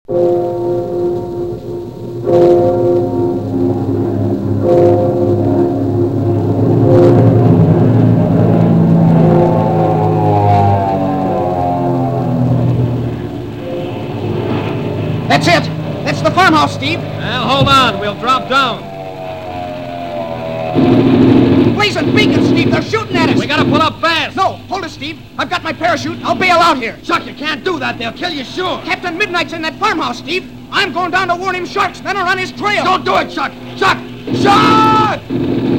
That's it. That's the farmhouse, Steve. Well, hold on. We'll drop down. Blazing beacons, Steve. They're shooting at us. We gotta pull up fast. No, hold it, Steve. I've got my parachute. I'll bail out here. Chuck, you can't do that. They'll kill you sure. Captain Midnight's in that farmhouse, Steve. I'm going down to warn him sharks men are on his trail. Don't do it, Chuck. Chuck! Chuck!